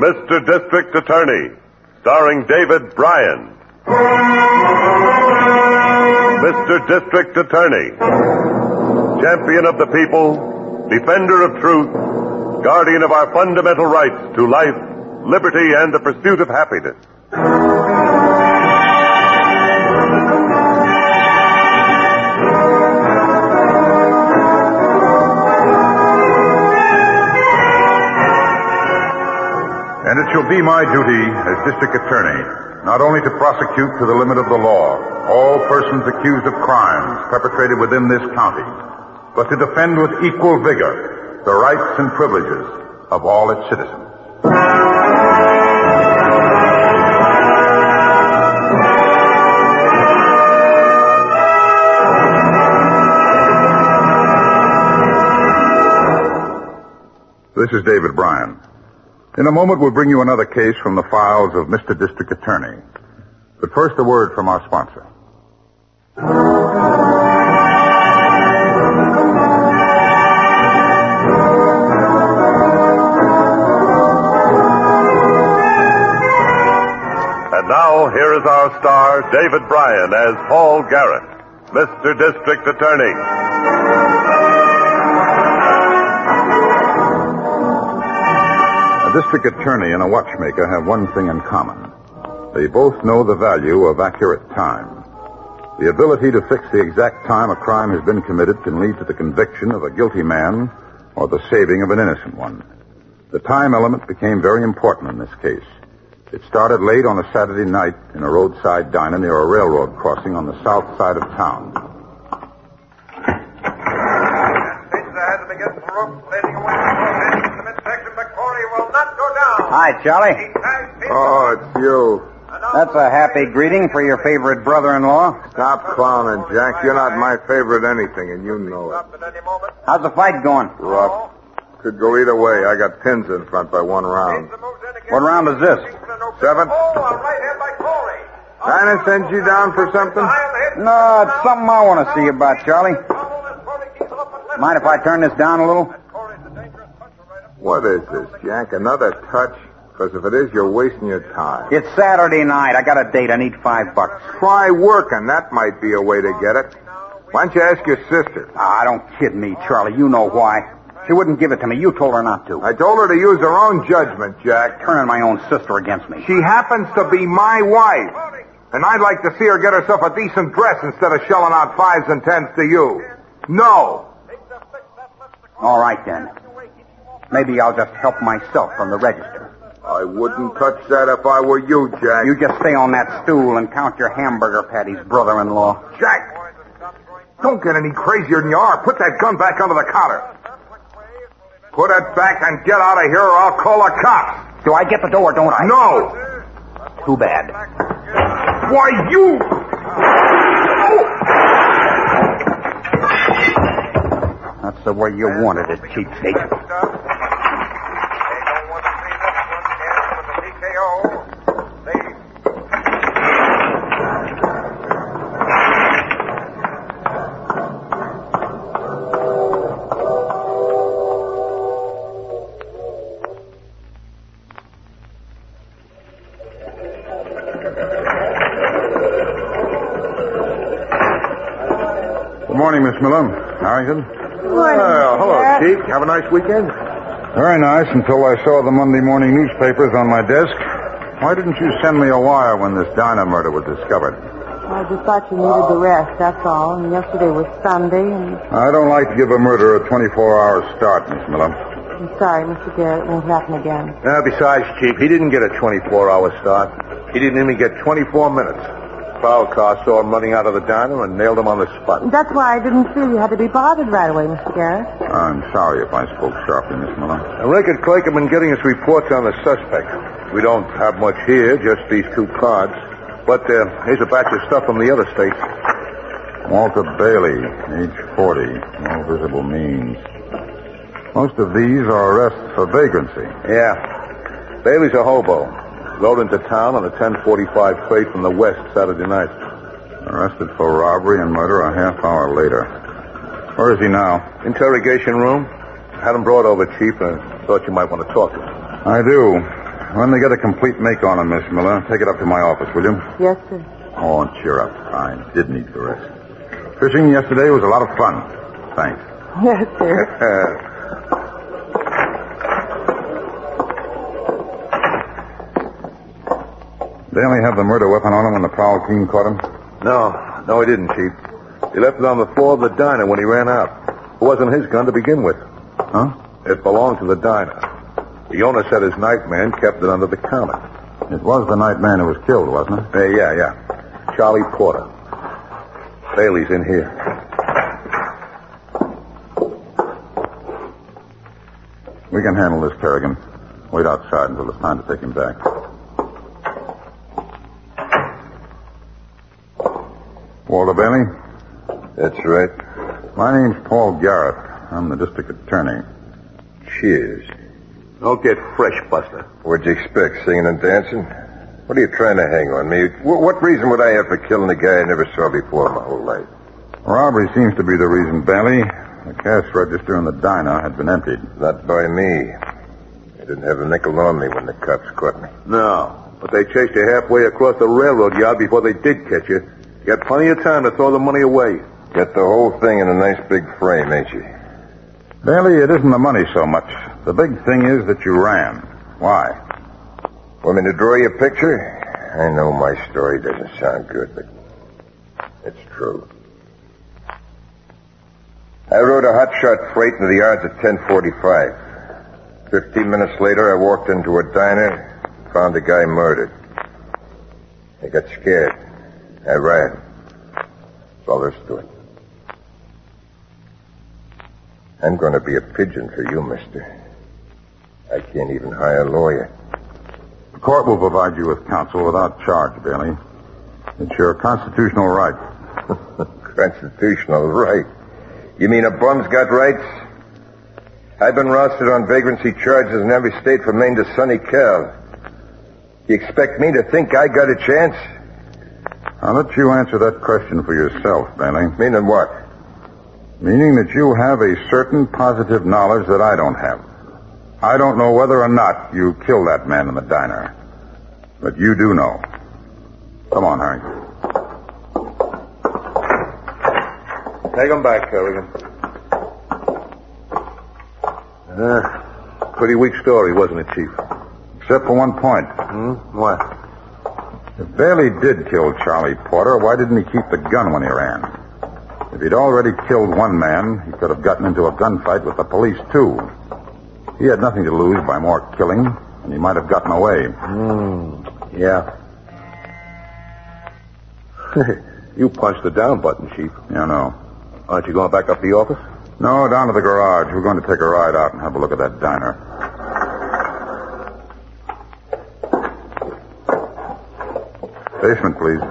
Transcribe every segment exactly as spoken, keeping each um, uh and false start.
Mister District Attorney, starring David Bryan. Mister District Attorney, champion of the people, defender of truth, guardian of our fundamental rights to life, liberty, and the pursuit of happiness. And it shall be my duty as district attorney not only to prosecute to the limit of the law all persons accused of crimes perpetrated within this county, but to defend with equal vigor the rights and privileges of all its citizens. This is David Bryan. In a moment, we'll bring you another case from the files of Mister District Attorney. But first, a word from our sponsor. And now, here is our star, David Bryan, as Paul Garrett, Mister District Attorney. A district attorney and a watchmaker have one thing in common. They both know the value of accurate time. The ability to fix the exact time a crime has been committed can lead to the conviction of a guilty man or the saving of an innocent one. The time element became very important in this case. It started late on a Saturday night in a roadside diner near a railroad crossing on the south side of town. Hi, Charlie. Oh, it's you. That's a happy greeting for your favorite brother-in-law. Stop clowning, Jack. You're not my favorite anything, and you know it. How's the fight going? Rough. Could go either way. I got pins in front by one round. What round is this? Seventh. Trying to send you down for something? No, it's something I want to see about, Charlie. Mind if I turn this down a little? What is this, Jack? Another touch? Because if it is, you're wasting your time. It's Saturday night. I got a date. I need five bucks. Try working. That might be a way to get it. Why don't you ask your sister? Ah, don't kid me, Charlie. You know why. She wouldn't give it to me. You told her not to. I told her to use her own judgment, Jack. Turning my own sister against me. She happens to be my wife. And I'd like to see her get herself a decent dress instead of shelling out fives and tens to you. No. All right, then. Maybe I'll just help myself from the register. I wouldn't touch that if I were you, Jack. You just stay on that stool and count your hamburger patties, brother-in-law. Jack! Don't get any crazier than you are. Put that gun back under the counter. Put it back and get out of here or I'll call the cops. Do I get the door, don't I? No! Too bad. Why, you... That's the way you wanted it, cheapskate. Good morning, Miss Miller. Harrington. Well, hello, Chief. Have a nice weekend? Very nice, until I saw the Monday morning newspapers on my desk. Why didn't you send me a wire when this diner murder was discovered? I just thought you needed the rest, that's all. And yesterday was Sunday, and... I don't like to give a murderer a twenty-four hour start, Miss Miller. I'm sorry, Mister Garrett. It won't happen again. Uh, besides, Chief, he didn't get a twenty-four hour start. He didn't even get twenty-four minutes. Prowl car saw him running out of the diner and nailed him on the spot. That's why I didn't feel you had to be bothered right away, Mister Garrett. I'm sorry if I spoke sharply, Miss Miller. And Rick and Clerk have been getting us reports on the suspect. We don't have much here, just these two cards. But uh, here's a batch of stuff from the other states. Walter Bailey, age forty, no visible means. Most of these are arrests for vagrancy. Yeah. Bailey's a hobo. Rode into town on a ten forty-five freight from the west Saturday night. Arrested for robbery and murder a half hour later. Where is he now? Interrogation room. Had him brought over, Chief, and thought you might want to talk to him. I do. When they get a complete make on him, Miss Miller, take it up to my office, will you? Yes, sir. Oh, cheer up. I did need the rest. Fishing yesterday was a lot of fun. Thanks. Yes, sir. They only have the murder weapon on him when the prowl team caught him? No, no, he didn't, Chief. He left it on the floor of the diner when he ran out. It wasn't his gun to begin with. Huh? It belonged to the diner. The owner said his night man kept it under the counter. It was the night man who was killed, wasn't it? Uh, yeah, yeah. Charlie Porter. Bailey's in here. We can handle this, Kerrigan. Wait outside until it's time to take him back. Walter Bailey? That's right. My name's Paul Garrett. I'm the district attorney. Cheers. Don't get fresh, Buster. What'd you expect, singing and dancing? What are you trying to hang on me? W- what reason would I have for killing a guy I never saw before in my whole life? Robbery seems to be the reason, Bailey. The cash register in the diner had been emptied. Not by me. I didn't have a nickel on me when the cops caught me. No, but they chased you halfway across the railroad yard before they did catch you. You had plenty of time to throw the money away. Got the whole thing in a nice big frame, ain't you? Bailey, it isn't the money so much. The big thing is that you ran. Why? Want me to draw you a picture? I know my story doesn't sound good, but it's true. I rode a hotshot freight into the yards at ten forty-five. Fifteen minutes later, I walked into a diner, found a guy murdered. I got scared. I ran. That's all there is to it. I'm going to be a pigeon for you, mister. I can't even hire a lawyer. The court will provide you with counsel without charge, Bailey. It's your constitutional right. Constitutional right? You mean a bum's got rights? I've been rostered on vagrancy charges in every state from Maine to Sunny Cal. You expect me to think I got a chance? I'll let you answer that question for yourself, Bailey. Meaning what? Meaning that you have a certain positive knowledge that I don't have. I don't know whether or not you killed that man in the diner. But you do know. Come on, Harry. Take him back, Kerrigan. Uh, pretty weak story, wasn't it, Chief? Except for one point. Hmm? What? If Bailey did kill Charlie Porter, why didn't he keep the gun when he ran? If he'd already killed one man, he could have gotten into a gunfight with the police, too. He had nothing to lose by more killing, and he might have gotten away. Hmm. Yeah. You punched the down button, Chief. Yeah, no. Aren't you going back up to the office? No, down to the garage. We're going to take a ride out and have a look at that diner. Basement, please.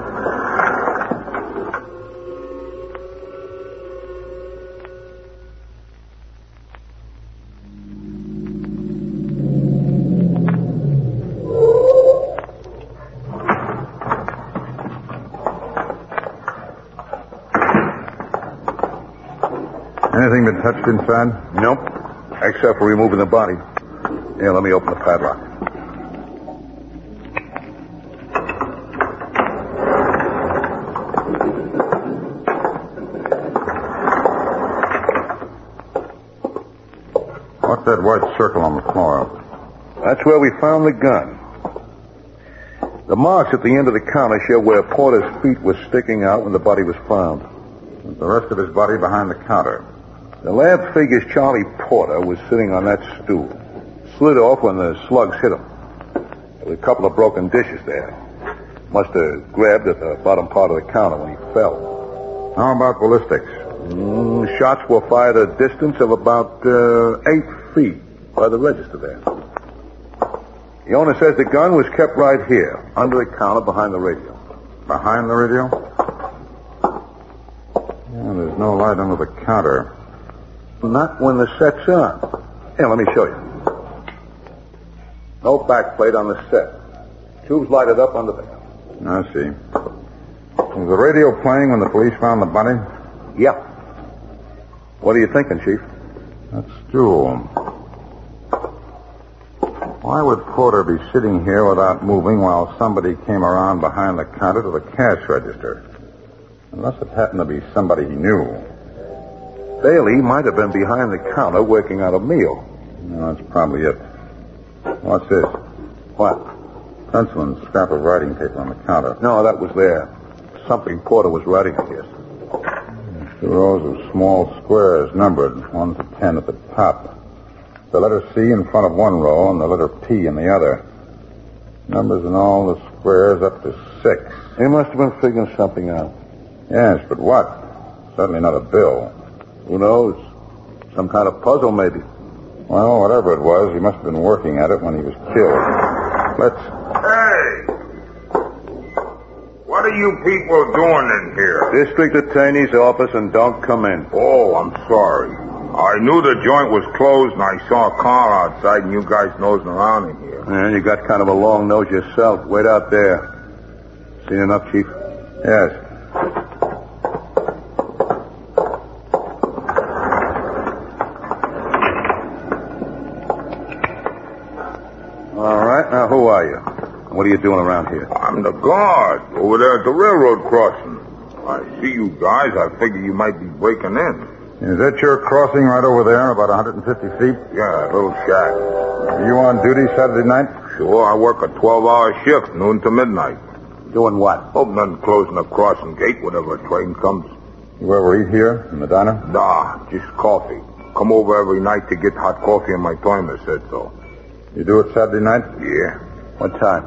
Anything been touched inside? Nope. Except for removing the body. Here, let me open the padlock. What's that white circle on the floor? That's where we found the gun. The marks at the end of the counter show where Porter's feet were sticking out when the body was found. The rest of his body behind the counter. The lab figures Charlie Porter was sitting on that stool. Slid off when the slugs hit him. There were a couple of broken dishes there. Must have grabbed at the bottom part of the counter when he fell. How about ballistics? Mm, shots were fired at a distance of about uh, eight feet by the register there. The owner says the gun was kept right here, under the counter behind the radio. Behind the radio? Yeah, there's no light under the counter. Not when the set's on. Here, let me show you. No backplate on the set. Tube's lighted up under there. I see. Was the radio playing when the police found the body? Yeah. What are you thinking, Chief? That stool. Why would Porter be sitting here without moving while somebody came around behind the counter to the cash register? Unless it happened to be somebody he knew. Bailey might have been behind the counter working out a meal. No, that's probably it. What's this? What? Pencil and scrap of writing paper on the counter. No, that was there. Something Porter was writing, I guess. Two rows of small squares numbered, one to ten at the top. The letter C in front of one row and the letter P in the other. Numbers in all the squares up to six. He must have been figuring something out. Yes, but what? Certainly not a bill. Who knows? Some kind of puzzle, maybe. Well, whatever it was, he must have been working at it when he was killed. Let's... Hey! What are you people doing in here? District Attorney's office, and don't come in. Oh, I'm sorry. I knew the joint was closed, and I saw a car outside, and you guys nosing around in here. Yeah, you got kind of a long nose yourself. Wait out there. Seen enough, Chief? Yes. All right, now who are you? What are you doing around here? I'm the guard over there at the railroad crossing. I see you guys. I figure you might be breaking in. Is that your crossing right over there, about one hundred fifty feet? Yeah, a little shack. Are you on duty Saturday night? Sure, I work a twelve-hour shift, noon to midnight. Doing what? Opening and closing the crossing gate whenever a train comes. You ever eat here, in the diner? Nah, just coffee. Come over every night to get hot coffee, and my timer said so. You do it Saturday night? Yeah. What time?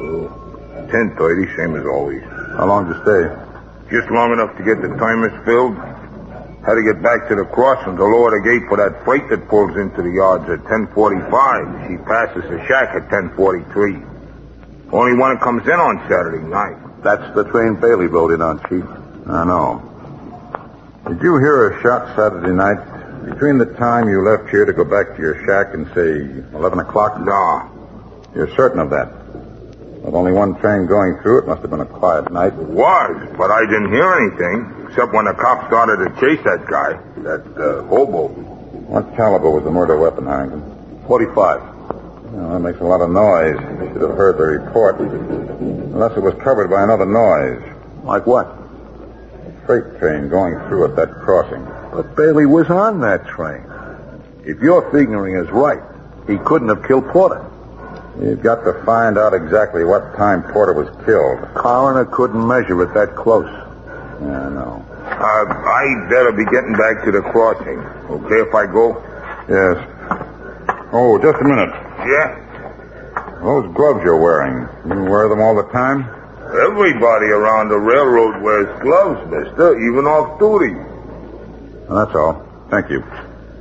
ten thirty, same as always. How long did you stay? Just long enough to get the timers filled. Had to get back to the crossing to lower the gate for that freight that pulls into the yards at ten forty-five. She passes the shack at ten forty-three. Only one that comes in on Saturday night. That's the train Bailey rode in on, Chief. I know. Did you hear a shot Saturday night between the time you left here to go back to your shack and, say, eleven o'clock? Nah. You're certain of that? With only one train going through, it must have been a quiet night. It was, but I didn't hear anything, except when the cops started to chase that guy, that uh, hobo. What caliber was the murder weapon, Harrington? forty-five. Well, that makes a lot of noise. You should have heard the report. Unless it was covered by another noise. Like what? A freight train going through at that crossing. But Bailey was on that train. If your figuring is right, he couldn't have killed Porter. You've got to find out exactly what time Porter was killed. Coroner couldn't measure it that close. Yeah, I know. Uh, I better be getting back to the crossing. Okay if I go? Yes. Oh, just a minute. Yeah? Those gloves you're wearing, you wear them all the time? Everybody around the railroad wears gloves, mister, even off duty. Well, that's all. Thank you.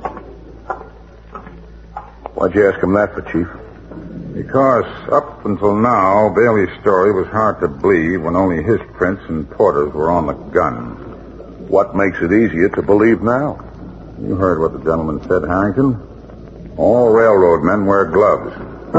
Why'd you ask him that for, Chief? Because up until now, Bailey's story was hard to believe when only his prints and Porter's were on the gun. What makes it easier to believe now? You heard what the gentleman said, Harrington. All railroad men wear gloves.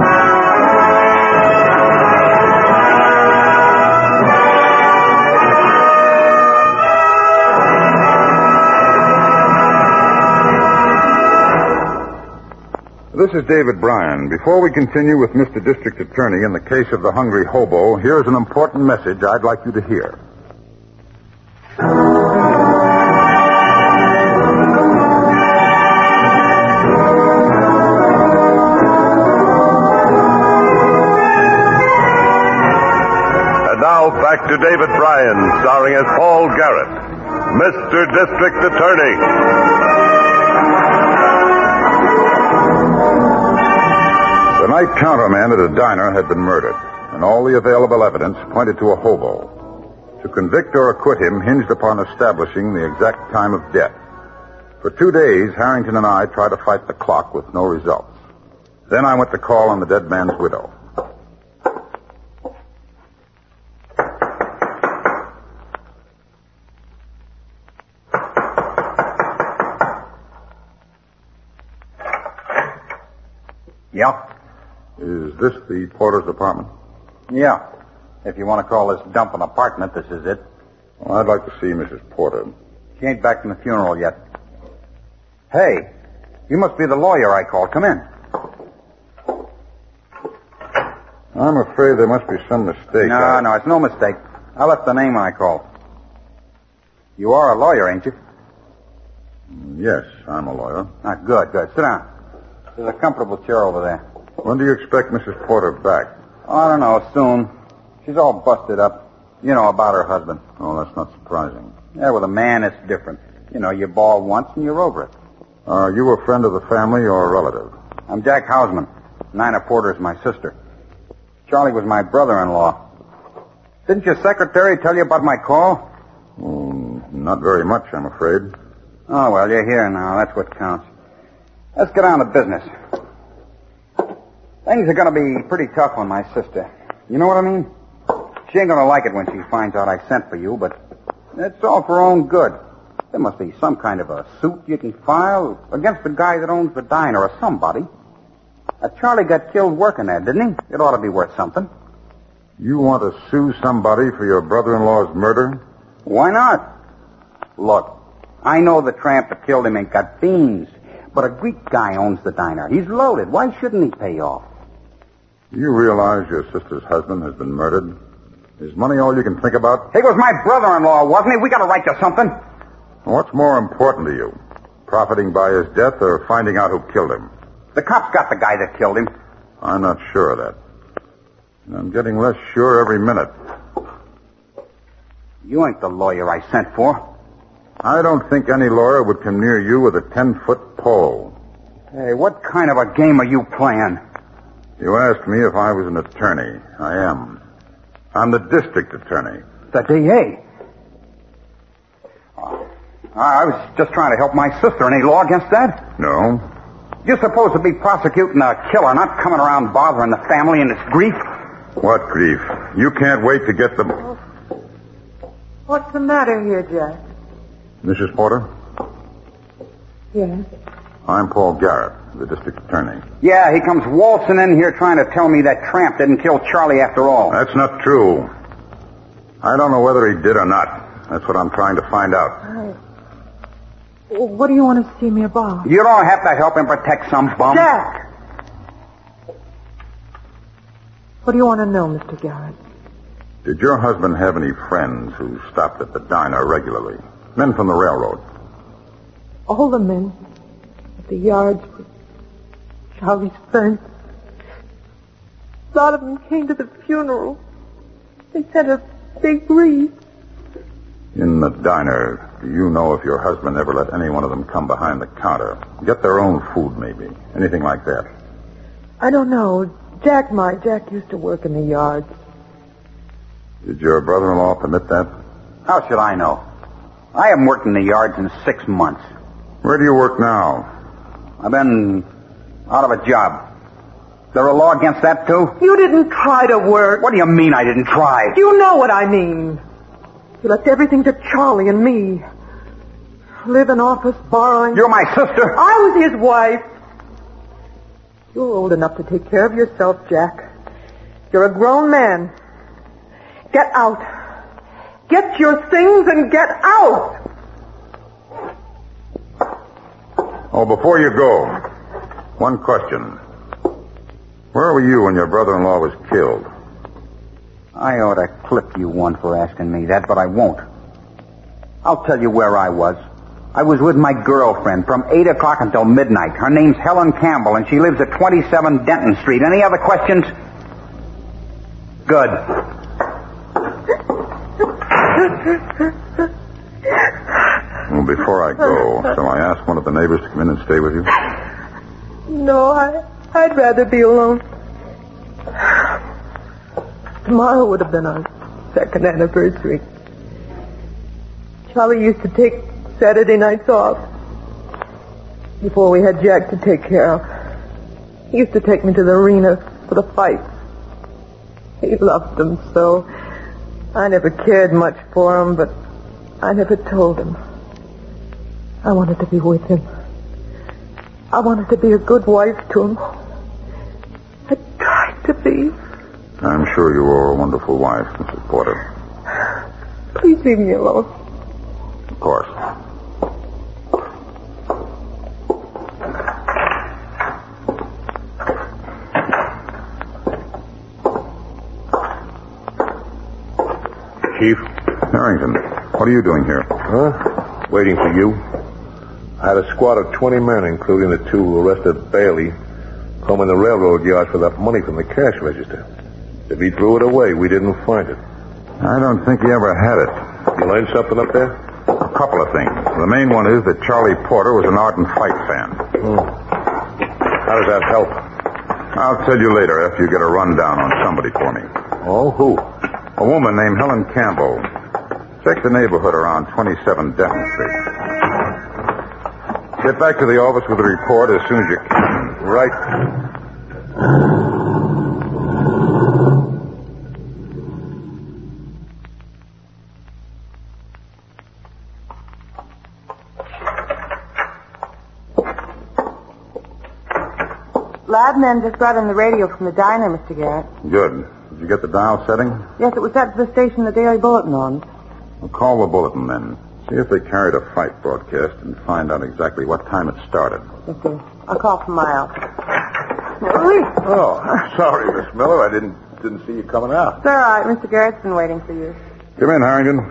This is David Bryan. Before we continue with Mister District Attorney in the case of the hungry hobo, here's an important message I'd like you to hear. And now back to David Bryan, starring as Paul Garrett, Mister District Attorney. The night counterman at a diner had been murdered, and all the available evidence pointed to a hobo. To convict or acquit him hinged upon establishing the exact time of death. For two days, Harrington and I tried to fight the clock with no results. Then I went to call on the dead man's widow. Yeah? Is this the Porter's apartment? Yeah. If you want to call this dump an apartment, this is it. Well, I'd like to see Missus Porter. She ain't back from the funeral yet. Hey, you must be the lawyer I called. Come in. I'm afraid there must be some mistake. No, I... no, it's no mistake. I left the name when I called. You are a lawyer, ain't you? Yes, I'm a lawyer. Ah, good, good. Sit down. There's a comfortable chair over there. When do you expect Missus Porter back? Oh, I don't know, soon. She's all busted up. You know, about her husband. Oh, that's not surprising. Yeah, with a man, it's different. You know, you ball once and you're over it. Are you a friend of the family or a relative? I'm Jack Hausman. Nina Porter's my sister. Charlie was my brother-in-law. Didn't your secretary tell you about my call? Mm, not very much, I'm afraid. Oh, well, you're here now. That's what counts. Let's get on to business. Things are going to be pretty tough on my sister. You know what I mean? She ain't going to like it when she finds out I sent for you, but it's all for her own good. There must be some kind of a suit you can file against the guy that owns the diner or somebody. Uh, Charlie got killed working there, didn't he? It ought to be worth something. You want to sue somebody for your brother-in-law's murder? Why not? Look, I know the tramp that killed him ain't got beans, but a Greek guy owns the diner. He's loaded. Why shouldn't he pay off? You realize your sister's husband has been murdered? Is money all you can think about? He was my brother-in-law, wasn't he? We got to write you something. What's more important to you? Profiting by his death or finding out who killed him? The cops got the guy that killed him. I'm not sure of that. And I'm getting less sure every minute. You ain't the lawyer I sent for. I don't think any lawyer would come near you with a ten-foot pole. Hey, what kind of a game are you playing? You asked me if I was an attorney. I am. I'm the district attorney. The D A? Oh, I was just trying to help my sister. Any law against that? No. You're supposed to be prosecuting a killer, not coming around bothering the family and its grief. What grief? You can't wait to get them... What's the matter here, Jack? Missus Porter? Yes. I'm Paul Garrett, the district attorney. Yeah, he comes waltzing in here trying to tell me that tramp didn't kill Charlie after all. That's not true. I don't know whether he did or not. That's what I'm trying to find out. I... Well, what do you want to see me about? You don't have to help him protect some bum. Jack! What do you want to know, Mister Garrett? Did your husband have any friends who stopped at the diner regularly? Men from the railroad? All the men at the yards were Charlie's friends. A lot of them came to the funeral. They sent a big wreath. In the diner, do you know if your husband ever let any one of them come behind the counter? Get their own food, maybe. Anything like that? I don't know. Jack might. Jack used to work in the yards. Did your brother-in-law permit that? How should I know? I haven't worked in the yards in six months. Where do you work now? I've been out of a job. Is there a law against that, too? You didn't try to work. What do you mean I didn't try? You know what I mean. You left everything to Charlie and me. Live in office, borrowing. You're my sister. I was his wife. You're old enough to take care of yourself, Jack. You're a grown man. Get out. Get your things and get out. Oh, before you go, one question. Where were you when your brother-in-law was killed? I ought to clip you one for asking me that, but I won't. I'll tell you where I was. I was with my girlfriend from eight o'clock until midnight. Her name's Helen Campbell, and she lives at twenty-seven Denton Street. Any other questions? Good. Well, before I go, shall I ask one of the neighbors to come in and stay with you? No, I, I'd rather be alone. Tomorrow would have been our second anniversary. Charlie used to take Saturday nights off before we had Jack to take care of. He used to take me to the arena for the fights. He loved them so. I never cared much for him, but I never told him. I wanted to be with him. I wanted to be a good wife to him. I tried to be. I'm sure you are a wonderful wife, Missus Porter. Please leave me alone. Of course. Chief. Harrington, what are you doing here? Huh? Waiting for you. I had a squad of twenty men, including the two who arrested Bailey, combing the railroad yard for that money from the cash register. If he threw it away, we didn't find it. I don't think he ever had it. You learned something up there? A couple of things. The main one is that Charlie Porter was an ardent fight fan. Hmm. How does that help? I'll tell you later after you get a rundown on somebody for me. Oh, who? A woman named Helen Campbell. Check the neighborhood around twenty-seven Denton Street. Get back to the office with a report as soon as you can. Right. Labman just brought in the radio from the diner, Mister Garrett. Good. Did you get the dial setting? Yes, it was at the station the Daily Bulletin on. Well, call the Bulletin then. See if they carried a fight broadcast and find out exactly what time it started. Yes, sir. I'll call from my office. Oh, sorry, Miss Miller. I didn't didn't see you coming out. It's all right. Mister Garrett's been waiting for you. Come in, Harrington.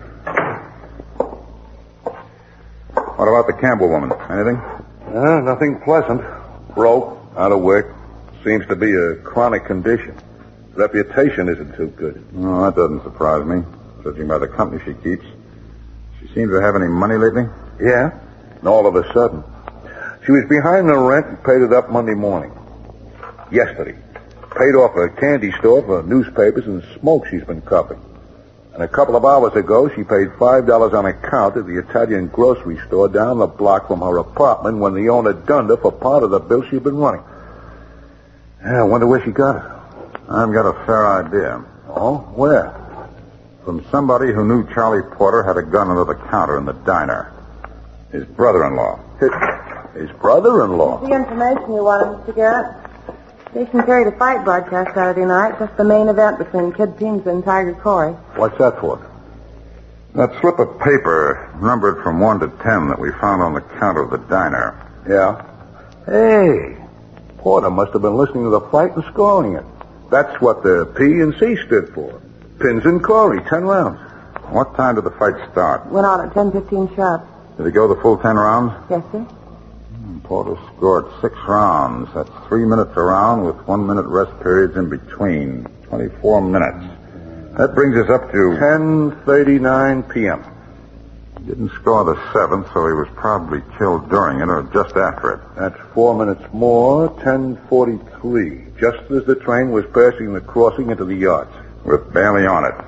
What about the Campbell woman? Anything? Uh, nothing pleasant. Broke, out of work. Seems to be a chronic condition. Reputation isn't too good. Oh, that doesn't surprise me, judging by the company she keeps. She seems to have any money lately? Yeah, and all of a sudden. She was behind the rent and paid it up Monday morning. Yesterday. Paid off a candy store for newspapers and smoke she's been cupping. And a couple of hours ago, she paid five dollars on account at the Italian grocery store down the block from her apartment when the owner dunned her for part of the bill she'd been running. Yeah, I wonder where she got it. I've got a fair idea. Oh, where? From somebody who knew Charlie Porter had a gun under the counter in the diner. His brother-in-law. His, his brother-in-law? The information you wanted, Mister Garrett. Station carried a fight broadcast Saturday night, just the main event between Kid Pinza and Tiger Corey. What's that for? That slip of paper, numbered from one to ten, that we found on the counter of the diner. Yeah. Hey, Porter must have been listening to the fight and scoring it. That's what the P and C stood for. Pins and Corey, ten rounds. What time did the fight start? Went on at ten fifteen sharp. Did it go the full ten rounds? Yes, sir. Porter scored six rounds. That's three minutes a round with one minute rest periods in between. Twenty-four minutes. That brings us up to ten thirty-nine p.m. He didn't score the seventh, so he was probably killed during it or just after it. That's four minutes more, ten forty-three. Just as the train was passing the crossing into the yards. With Bailey on it.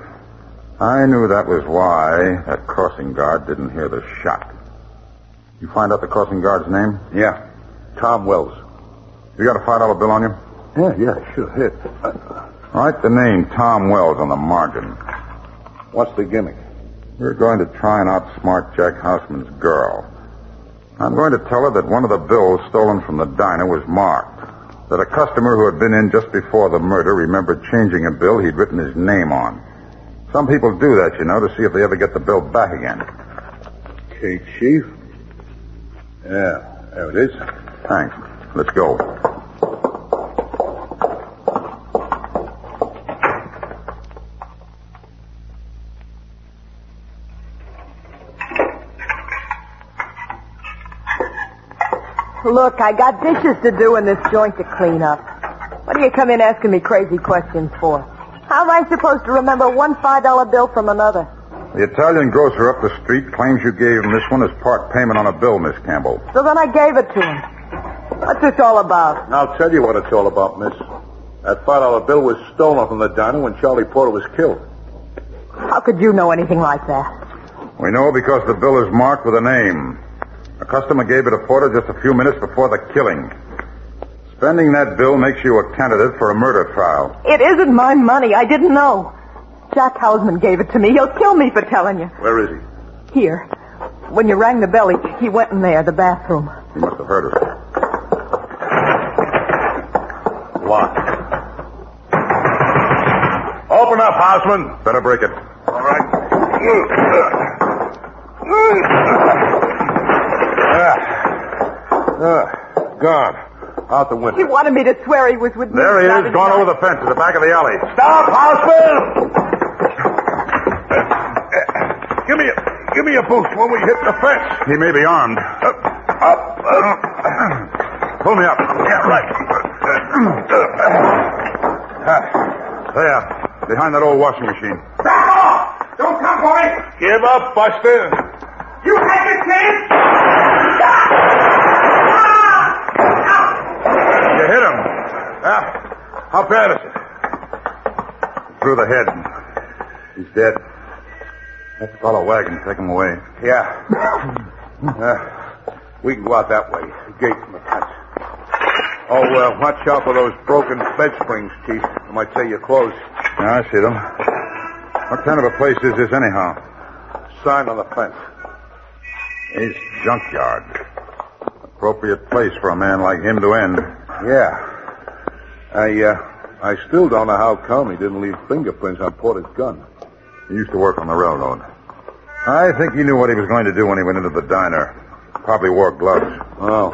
I knew that was why that crossing guard didn't hear the shot. You find out the crossing guard's name? Yeah. Tom Wells. You got a five dollar bill on you? Yeah, yeah, sure. Hit. Write the name Tom Wells on the margin. What's the gimmick? We're going to try and outsmart Jack Houseman's girl. I'm going to tell her that one of the bills stolen from the diner was marked. That a customer who had been in just before the murder remembered changing a bill he'd written his name on. Some people do that, you know, to see if they ever get the bill back again. Okay, Chief. Yeah, there it is. Thanks. Let's go. Look, I got dishes to do in this joint to clean up. What do you come in asking me crazy questions for? How am I supposed to remember one five dollar bill from another? The Italian grocer up the street claims you gave him this one as part payment on a bill, Miss Campbell. So then I gave it to him. What's this all about? I'll tell you what it's all about, miss. That five dollar bill was stolen from the diner when Charlie Porter was killed. How could you know anything like that? We know because the bill is marked with a name. A customer gave it to Porter just a few minutes before the killing. Spending that bill makes you a candidate for a murder trial. It isn't my money. I didn't know. Jack Houseman gave it to me. He'll kill me for telling you. Where is he? Here. When you rang the bell, he, he went in there, the bathroom. He must have heard us. Locked. Open up, Houseman. Better break it. All right. Ah. Ah. Gone. Out the window. He wanted me to swear he was with me. There he is, gone over the fence to the back of the alley. Stop, Houseman! give me a boost when we hit the fence. He may be armed. Up, up, up. Pull me up. Yeah, right. There, behind that old washing machine. Back off! Don't come for me! Give up, Buster. You had your chance! You hit him. Ah, how bad is it? Through the head. He's dead. Let's call a wagon, take him away. Yeah. uh, we can go out that way. The gate from the fence. Oh, uh, watch out for those broken bed springs, Chief. I might say you're closed. Yeah, I see them. What kind of a place is this, anyhow? Sign on the fence. His junkyard. Appropriate place for a man like him to end. Yeah. I, uh, I still don't know how come he didn't leave fingerprints on Porter's gun. He used to work on the railroad. I think he knew what he was going to do when he went into the diner. Probably wore gloves. Oh.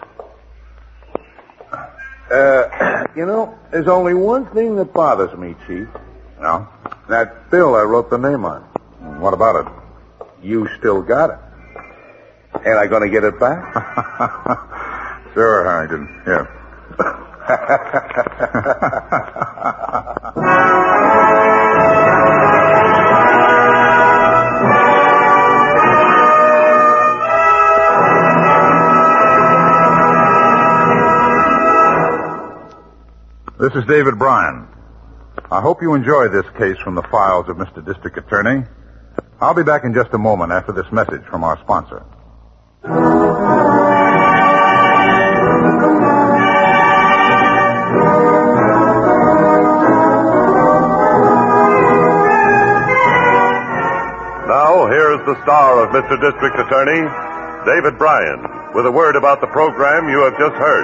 Uh, you know, there's only one thing that bothers me, Chief. No? That bill I wrote the name on. What about it? You still got it. Ain't I going to get it back? Sure, Harrington. Here. This is David Bryan. I hope you enjoyed this case from the files of Mister District Attorney. I'll be back in just a moment after this message from our sponsor. Now, here's the star of Mister District Attorney, David Bryan, with a word about the program you have just heard.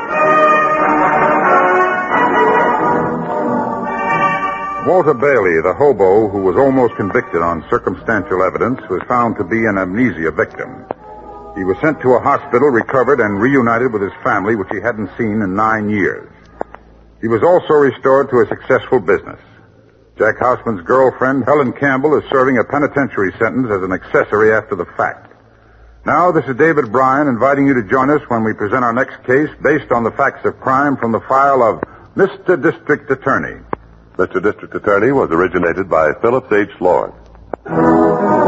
Walter Bailey, the hobo who was almost convicted on circumstantial evidence, was found to be an amnesia victim. He was sent to a hospital, recovered, and reunited with his family, which he hadn't seen in nine years. He was also restored to a successful business. Jack Houseman's girlfriend, Helen Campbell, is serving a penitentiary sentence as an accessory after the fact. Now, this is David Bryan inviting you to join us when we present our next case based on the facts of crime from the file of Mister District Attorney. Mister District Attorney was originated by Phillips H. Lord.